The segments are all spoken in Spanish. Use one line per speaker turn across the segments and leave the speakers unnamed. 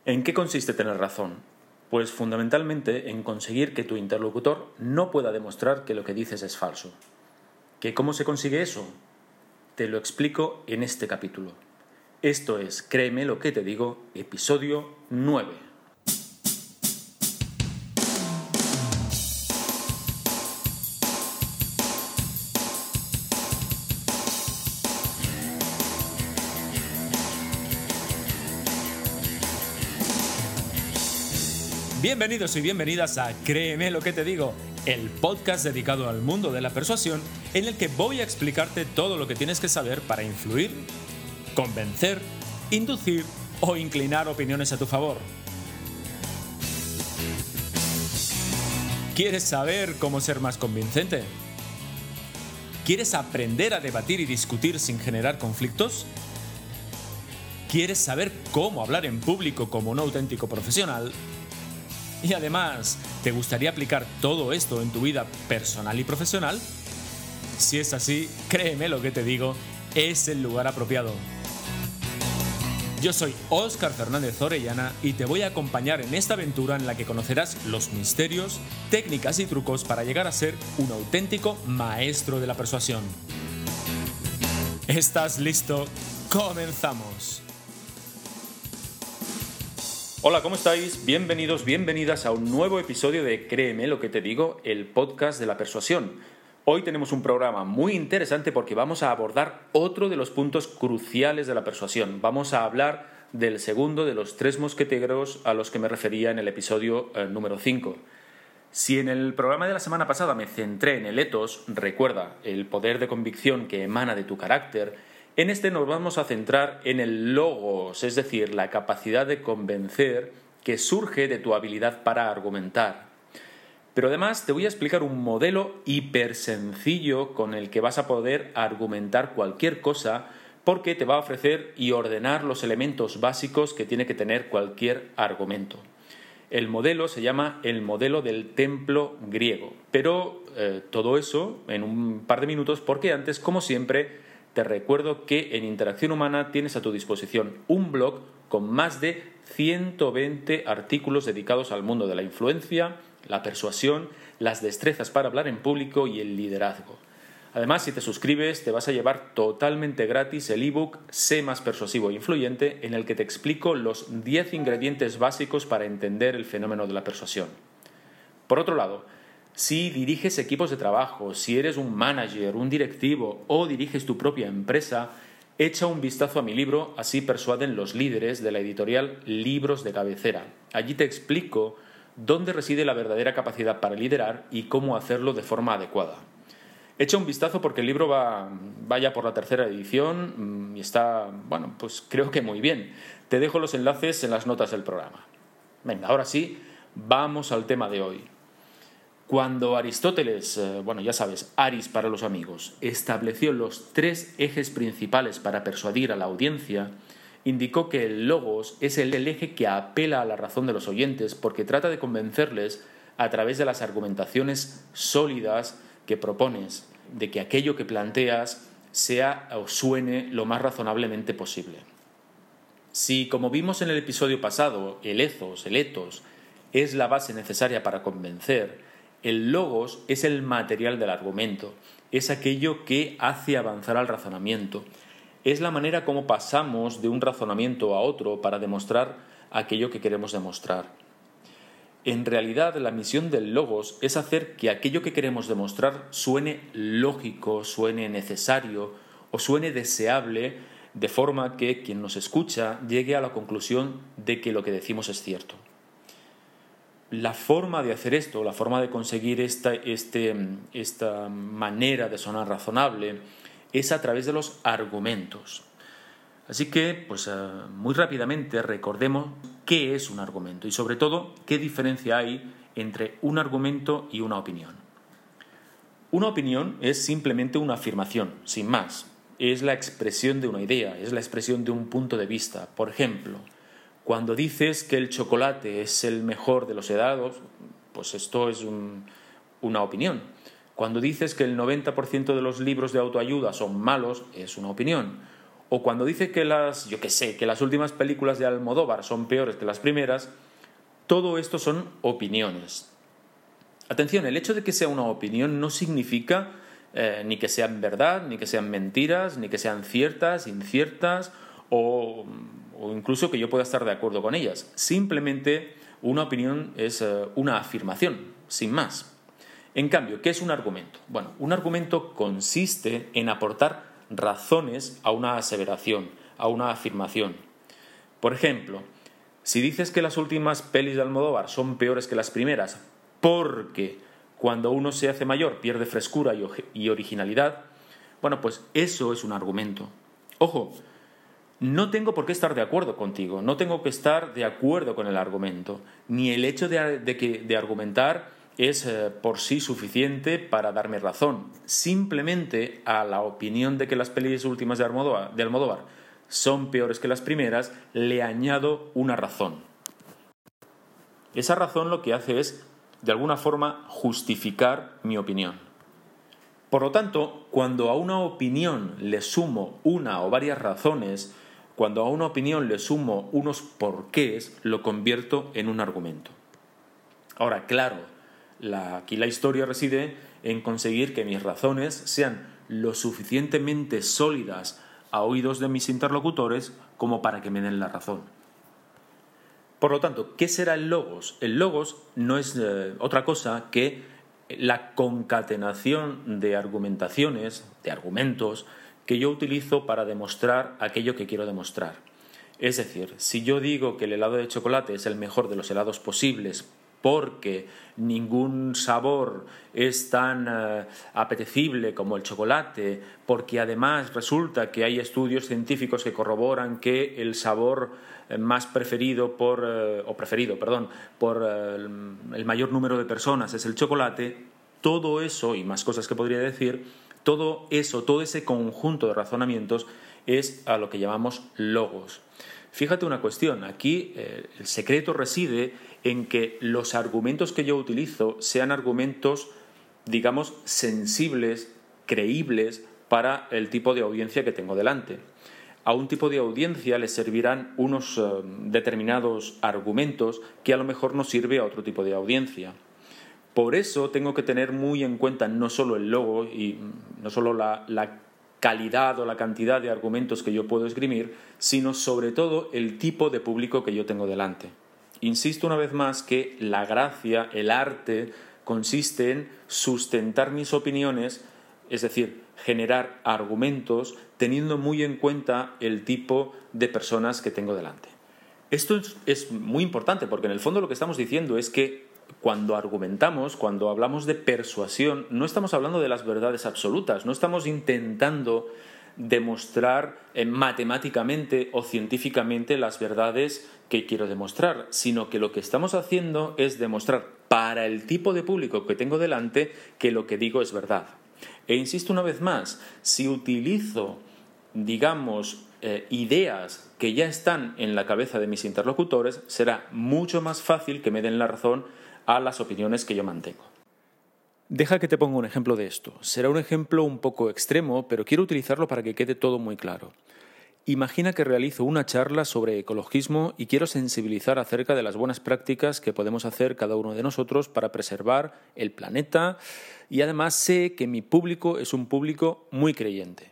¿En qué consiste tener razón? Pues fundamentalmente en conseguir que tu interlocutor no pueda demostrar que lo que dices es falso. ¿Que cómo se consigue eso? Te lo explico en este capítulo. Esto es Créeme lo que te digo, episodio 9. Bienvenidos y bienvenidas a Créeme lo que te digo, el podcast dedicado al mundo de la persuasión en el que voy a explicarte todo lo que tienes que saber para influir, convencer, inducir o inclinar opiniones a tu favor. ¿Quieres saber cómo ser más convincente? ¿Quieres aprender a debatir y discutir sin generar conflictos? ¿Quieres saber cómo hablar en público como un auténtico profesional? Y además, ¿te gustaría aplicar todo esto en tu vida personal y profesional? Si es así, créeme lo que te digo, es el lugar apropiado. Yo soy Óscar Fernández Orellana y te voy a acompañar en esta aventura en la que conocerás los misterios, técnicas y trucos para llegar a ser un auténtico maestro de la persuasión. ¿Estás listo? ¡Comenzamos! Hola, ¿cómo estáis? Bienvenidos, bienvenidas a un nuevo episodio de Créeme lo que te digo, el podcast de la persuasión. Hoy tenemos un programa muy interesante porque vamos a abordar otro de los puntos cruciales de la persuasión. Vamos a hablar del segundo de los 3 mosqueteros a los que me refería en el episodio número 5. Si en el programa de la semana pasada me centré en el ethos, recuerda, el poder de convicción que emana de tu carácter, en este nos vamos a centrar en el logos, es decir, la capacidad de convencer que surge de tu habilidad para argumentar. Pero además te voy a explicar un modelo hiper sencillo con el que vas a poder argumentar cualquier cosa porque te va a ofrecer y ordenar los elementos básicos que tiene que tener cualquier argumento. El modelo se llama el modelo del templo griego, pero todo eso en un par de minutos porque antes, como siempre, te recuerdo que en Interacción Humana tienes a tu disposición un blog con más de 120 artículos dedicados al mundo de la influencia, la persuasión, las destrezas para hablar en público y el liderazgo. Además, si te suscribes, te vas a llevar totalmente gratis el ebook Sé más persuasivo e influyente, en el que te explico los 10 ingredientes básicos para entender el fenómeno de la persuasión. Por otro lado, si diriges equipos de trabajo, si eres un manager, un directivo o diriges tu propia empresa, echa un vistazo a mi libro Así persuaden los líderes de la editorial Libros de Cabecera. Allí te explico dónde reside la verdadera capacidad para liderar y cómo hacerlo de forma adecuada. Echa un vistazo porque el libro va ya por la 3ª edición y está, pues creo que muy bien. Te dejo los enlaces en las notas del programa. Venga, ahora sí, vamos al tema de hoy. Cuando Aristóteles, ya sabes, Aris para los amigos, estableció los 3 ejes principales para persuadir a la audiencia, indicó que el logos es el eje que apela a la razón de los oyentes porque trata de convencerles a través de las argumentaciones sólidas que propones, de que aquello que planteas sea o suene lo más razonablemente posible. Si, como vimos en el episodio pasado, el ethos es la base necesaria para convencer, el logos es el material del argumento, es aquello que hace avanzar al razonamiento, es la manera como pasamos de un razonamiento a otro para demostrar aquello que queremos demostrar. En realidad, la misión del logos es hacer que aquello que queremos demostrar suene lógico, suene necesario o suene deseable, de forma que quien nos escucha llegue a la conclusión de que lo que decimos es cierto. La forma de hacer esto, la forma de conseguir esta manera de sonar razonable es a través de los argumentos. Así que, muy rápidamente recordemos qué es un argumento y sobre todo qué diferencia hay entre un argumento y una opinión. Una opinión es simplemente una afirmación, sin más. Es la expresión de una idea, es la expresión de un punto de vista. Por ejemplo, cuando dices que el chocolate es el mejor de los helados, pues esto es una opinión. Cuando dices que el 90% de los libros de autoayuda son malos, es una opinión. o cuando dice que las últimas películas de Almodóvar son peores que las primeras, todo esto son opiniones. Atención, el hecho de que sea una opinión no significa ni que sean verdad, ni que sean mentiras, ni que sean ciertas, inciertas o incluso que yo pueda estar de acuerdo con ellas. Simplemente una opinión es una afirmación, sin más. En cambio, ¿qué es un argumento? Bueno, un argumento consiste en aportar razones a una aseveración, a una afirmación. Por ejemplo, si dices que las últimas pelis de Almodóvar son peores que las primeras porque cuando uno se hace mayor pierde frescura y originalidad, bueno, pues eso es un argumento. Ojo, no tengo por qué estar de acuerdo contigo, no tengo que estar de acuerdo con el argumento, ni el hecho de argumentar es por sí suficiente para darme razón. Simplemente a la opinión de que las pelis últimas de Almodóvar son peores que las primeras, le añado una razón. Esa razón lo que hace es, de alguna forma, justificar mi opinión. Por lo tanto, cuando a una opinión le sumo una o varias razones, cuando a una opinión le sumo unos porqués, lo convierto en un argumento. Ahora, claro, aquí la historia reside en conseguir que mis razones sean lo suficientemente sólidas a oídos de mis interlocutores como para que me den la razón. Por lo tanto, ¿qué será el logos? El logos no es otra cosa que la concatenación de argumentaciones, de argumentos, que yo utilizo para demostrar aquello que quiero demostrar. Es decir, si yo digo que el helado de chocolate es el mejor de los helados posibles porque ningún sabor es tan apetecible como el chocolate, porque además resulta que hay estudios científicos que corroboran que el sabor más preferido por el mayor número de personas es el chocolate, todo eso y más cosas que podría decir, todo ese conjunto de razonamientos es a lo que llamamos logos. Fíjate una cuestión, aquí el secreto reside en que los argumentos que yo utilizo sean argumentos, digamos, sensibles, creíbles para el tipo de audiencia que tengo delante. A un tipo de audiencia le servirán unos determinados argumentos que a lo mejor no sirve a otro tipo de audiencia. Por eso tengo que tener muy en cuenta no solo el logo y no solo la calidad o la cantidad de argumentos que yo puedo esgrimir, sino sobre todo el tipo de público que yo tengo delante. Insisto una vez más que la gracia, el arte, consiste en sustentar mis opiniones, es decir, generar argumentos teniendo muy en cuenta el tipo de personas que tengo delante. Esto es muy importante porque en el fondo lo que estamos diciendo es que cuando argumentamos, cuando hablamos de persuasión, no estamos hablando de las verdades absolutas, no estamos intentando demostrar matemáticamente o científicamente las verdades que quiero demostrar, sino que lo que estamos haciendo es demostrar para el tipo de público que tengo delante que lo que digo es verdad. E insisto una vez más, si utilizo, digamos, ideas que ya están en la cabeza de mis interlocutores, será mucho más fácil que me den la razón a las opiniones que yo mantengo. Deja que te ponga un ejemplo de esto. Será un ejemplo un poco extremo, pero quiero utilizarlo para que quede todo muy claro. Imagina que realizo una charla sobre ecologismo y quiero sensibilizar acerca de las buenas prácticas que podemos hacer cada uno de nosotros para preservar el planeta y además sé que mi público es un público muy creyente.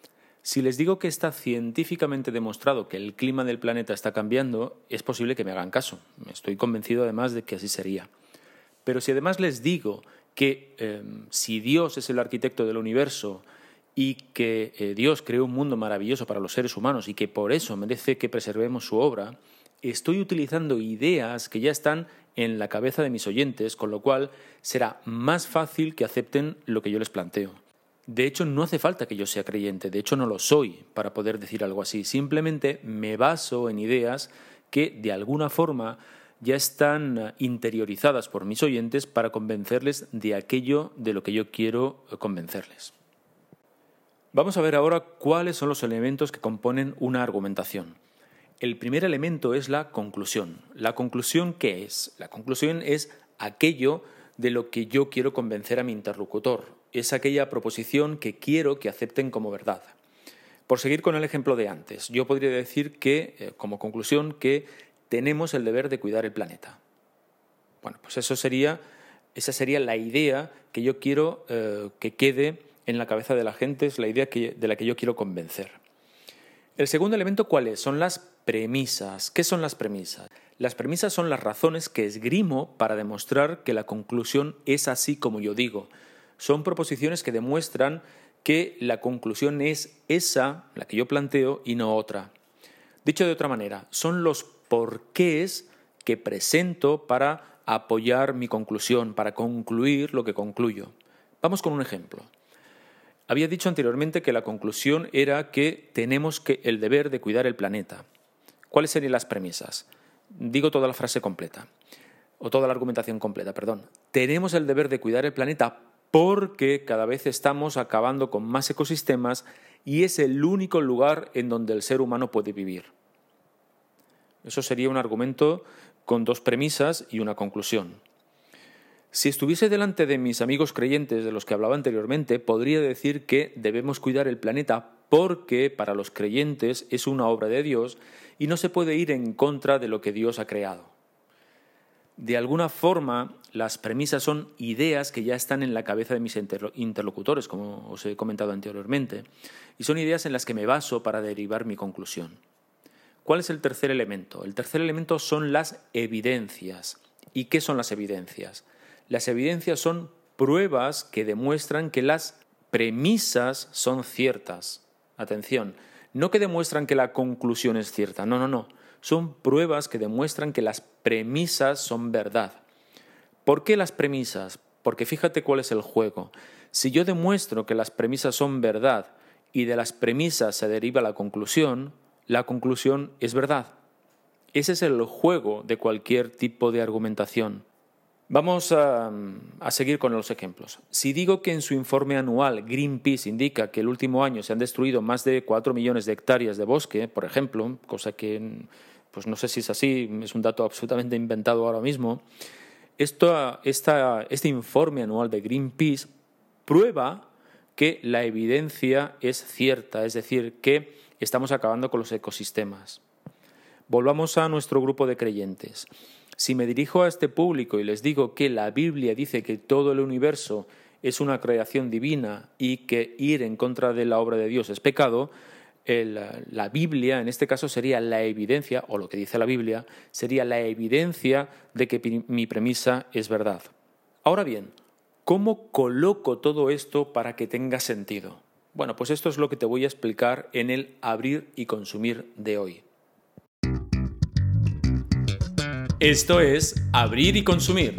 Si les digo que está científicamente demostrado que el clima del planeta está cambiando, es posible que me hagan caso. Estoy convencido además de que así sería. Pero si además les digo que si Dios es el arquitecto del universo y que Dios creó un mundo maravilloso para los seres humanos y que por eso merece que preservemos su obra, estoy utilizando ideas que ya están en la cabeza de mis oyentes, con lo cual será más fácil que acepten lo que yo les planteo. De hecho, no hace falta que yo sea creyente, de hecho no lo soy para poder decir algo así. Simplemente me baso en ideas que de alguna forma ya están interiorizadas por mis oyentes para convencerles de aquello de lo que yo quiero convencerles. Vamos a ver ahora cuáles son los elementos que componen una argumentación. El primer elemento es la conclusión. ¿La conclusión qué es? La conclusión es aquello de lo que yo quiero convencer a mi interlocutor. Es aquella proposición que quiero que acepten como verdad. Por seguir con el ejemplo de antes, yo podría decir que, como conclusión, que tenemos el deber de cuidar el planeta. Bueno, pues esa sería la idea que yo quiero que quede en la cabeza de la gente, es la idea de la que yo quiero convencer. El segundo elemento, ¿cuál es? Son las premisas. ¿Qué son las premisas? Las premisas son las razones que esgrimo para demostrar que la conclusión es así como yo digo. Son proposiciones que demuestran que la conclusión es esa, la que yo planteo, y no otra. Dicho de otra manera, son los porqués que presento para apoyar mi conclusión, para concluir lo que concluyo. Vamos con un ejemplo. Había dicho anteriormente que la conclusión era que tenemos el deber de cuidar el planeta. ¿Cuáles serían las premisas? Digo toda la frase completa, o toda la argumentación completa, perdón. Tenemos el deber de cuidar el planeta porque cada vez estamos acabando con más ecosistemas y es el único lugar en donde el ser humano puede vivir. Eso sería un argumento con dos premisas y una conclusión. Si estuviese delante de mis amigos creyentes de los que hablaba anteriormente, podría decir que debemos cuidar el planeta porque para los creyentes es una obra de Dios y no se puede ir en contra de lo que Dios ha creado. De alguna forma, las premisas son ideas que ya están en la cabeza de mis interlocutores, como os he comentado anteriormente, y son ideas en las que me baso para derivar mi conclusión. ¿Cuál es el tercer elemento? El tercer elemento son las evidencias. ¿Y qué son las evidencias? Las evidencias son pruebas que demuestran que las premisas son ciertas. Atención, no que demuestran que la conclusión es cierta, no. Son pruebas que demuestran que las premisas son verdad. ¿Por qué las premisas? Porque fíjate cuál es el juego. Si yo demuestro que las premisas son verdad y de las premisas se deriva la conclusión es verdad. Ese es el juego de cualquier tipo de argumentación. Vamos a seguir con los ejemplos. Si digo que en su informe anual Greenpeace indica que el último año se han destruido más de 4 millones de hectáreas de bosque, por ejemplo, cosa que pues no sé si es así, es un dato absolutamente inventado ahora mismo, este informe anual de Greenpeace prueba que la evidencia es cierta, es decir, que estamos acabando con los ecosistemas. Volvamos a nuestro grupo de creyentes. Si me dirijo a este público y les digo que la Biblia dice que todo el universo es una creación divina y que ir en contra de la obra de Dios es pecado, la Biblia en este caso sería la evidencia, o lo que dice la Biblia, sería la evidencia de que mi premisa es verdad. Ahora bien, ¿cómo coloco todo esto para que tenga sentido? Bueno, pues esto es lo que te voy a explicar en el abrir y consumir de hoy. Esto es Abrir y Consumir.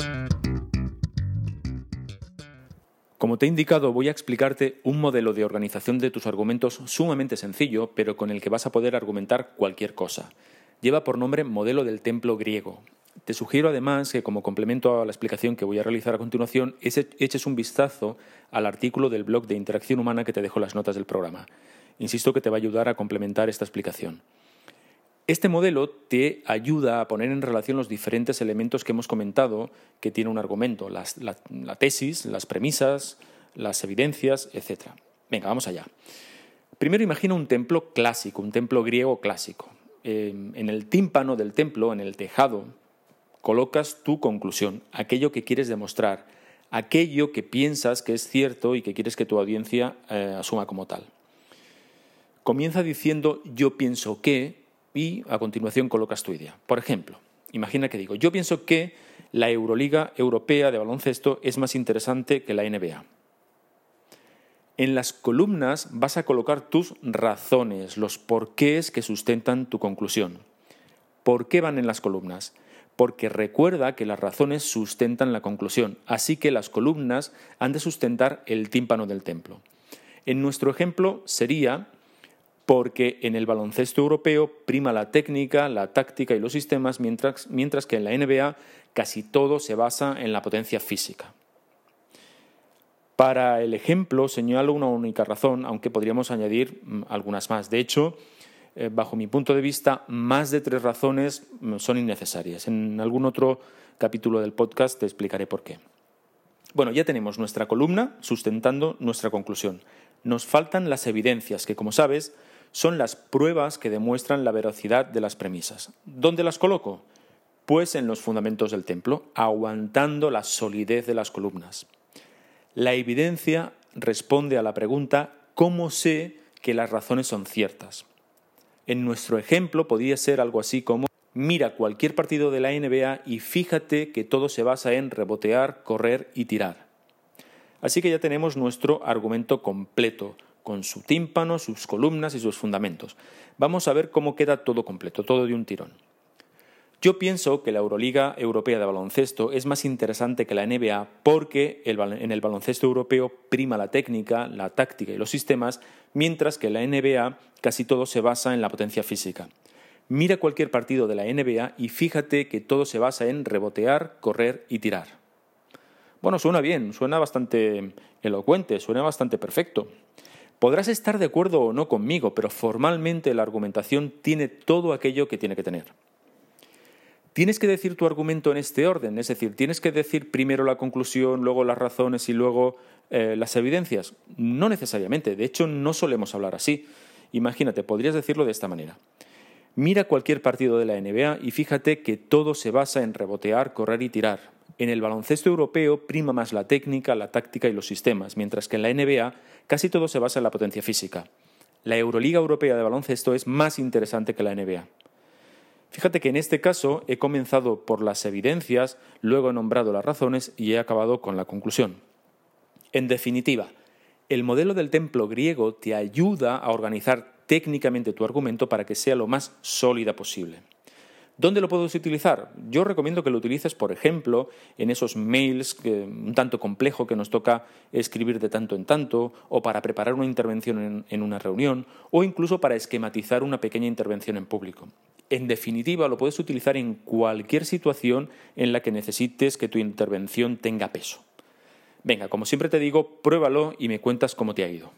Como te he indicado, voy a explicarte un modelo de organización de tus argumentos sumamente sencillo, pero con el que vas a poder argumentar cualquier cosa. Lleva por nombre modelo del templo griego. Te sugiero además que como complemento a la explicación que voy a realizar a continuación, eches un vistazo al artículo del blog de Interacción Humana que te dejo en las notas del programa. Insisto que te va a ayudar a complementar esta explicación. Este modelo te ayuda a poner en relación los diferentes elementos que hemos comentado que tiene un argumento, la tesis, las premisas, las evidencias, etc. Venga, vamos allá. Primero imagina un templo clásico, un templo griego clásico. En el tímpano del templo, en el tejado, colocas tu conclusión, aquello que quieres demostrar, aquello que piensas que es cierto y que quieres que tu audiencia asuma como tal. Comienza diciendo yo pienso que y a continuación colocas tu idea. Por ejemplo, imagina que digo, yo pienso que la Euroliga Europea de baloncesto es más interesante que la NBA. En las columnas vas a colocar tus razones, los porqués que sustentan tu conclusión. ¿Por qué van en las columnas? Porque recuerda que las razones sustentan la conclusión, así que las columnas han de sustentar el tímpano del templo. En nuestro ejemplo sería porque en el baloncesto europeo prima la técnica, la táctica y los sistemas, mientras que en la NBA casi todo se basa en la potencia física. Para el ejemplo señalo una única razón, aunque podríamos añadir algunas más. De hecho, bajo mi punto de vista, más de 3 razones son innecesarias. En algún otro capítulo del podcast te explicaré por qué. Bueno, ya tenemos nuestra columna sustentando nuestra conclusión. Nos faltan las evidencias, que como sabes, son las pruebas que demuestran la veracidad de las premisas. ¿Dónde las coloco? Pues en los fundamentos del templo, aguantando la solidez de las columnas. La evidencia responde a la pregunta ¿cómo sé que las razones son ciertas? En nuestro ejemplo podría ser algo así como mira cualquier partido de la NBA y fíjate que todo se basa en rebotear, correr y tirar. Así que ya tenemos nuestro argumento completo, con su tímpano, sus columnas y sus fundamentos. Vamos a ver cómo queda todo completo, todo de un tirón. Yo pienso que la Euroliga Europea de baloncesto es más interesante que la NBA porque en el baloncesto europeo prima la técnica, la táctica y los sistemas, mientras que en la NBA casi todo se basa en la potencia física. Mira cualquier partido de la NBA y fíjate que todo se basa en rebotear, correr y tirar. Bueno, suena bien, suena bastante elocuente, suena bastante perfecto. Podrás estar de acuerdo o no conmigo, pero formalmente la argumentación tiene todo aquello que tiene que tener. Tienes que decir tu argumento en este orden, es decir, tienes que decir primero la conclusión, luego las razones y luego las evidencias. No necesariamente, de hecho no solemos hablar así. Imagínate, podrías decirlo de esta manera. Mira cualquier partido de la NBA y fíjate que todo se basa en rebotear, correr y tirar. En el baloncesto europeo prima más la técnica, la táctica y los sistemas, mientras que en la NBA casi todo se basa en la potencia física. La Euroliga Europea de baloncesto es más interesante que la NBA. Fíjate que en este caso he comenzado por las evidencias, luego he nombrado las razones y he acabado con la conclusión. En definitiva, el modelo del templo griego te ayuda a organizar técnicamente tu argumento para que sea lo más sólida posible. ¿Dónde lo puedes utilizar? Yo recomiendo que lo utilices, por ejemplo, en esos mails un tanto complejo que nos toca escribir de tanto en tanto, o para preparar una intervención en una reunión, o incluso para esquematizar una pequeña intervención en público. En definitiva, lo puedes utilizar en cualquier situación en la que necesites que tu intervención tenga peso. Venga, como siempre te digo, pruébalo y me cuentas cómo te ha ido.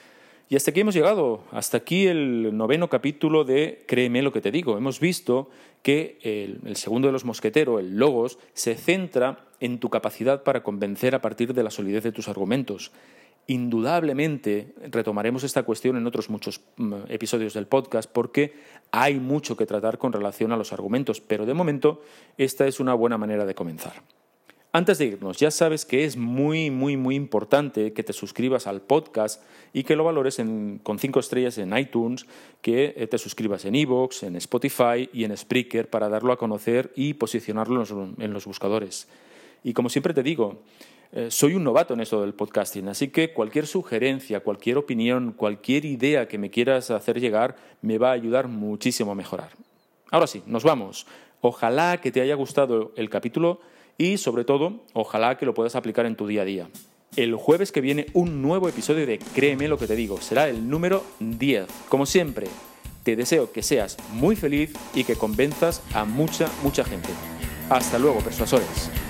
Y hasta aquí hemos llegado, hasta aquí el 9º capítulo de Créeme lo que te digo. Hemos visto que el segundo de los mosqueteros, el logos, se centra en tu capacidad para convencer a partir de la solidez de tus argumentos. Indudablemente retomaremos esta cuestión en otros muchos episodios del podcast porque hay mucho que tratar con relación a los argumentos, pero de momento esta es una buena manera de comenzar. Antes de irnos, ya sabes que es muy importante que te suscribas al podcast y que lo valores con 5 estrellas en iTunes, que te suscribas en iVoox, en Spotify y en Spreaker para darlo a conocer y posicionarlo en los buscadores. Y como siempre te digo, soy un novato en esto del podcasting, así que cualquier sugerencia, cualquier opinión, cualquier idea que me quieras hacer llegar me va a ayudar muchísimo a mejorar. Ahora sí, nos vamos. Ojalá que te haya gustado el capítulo y, sobre todo, ojalá que lo puedas aplicar en tu día a día. El jueves que viene un nuevo episodio de Créeme lo que te digo. Será el número 10. Como siempre, te deseo que seas muy feliz y que convenzas a mucha gente. Hasta luego, persuasores.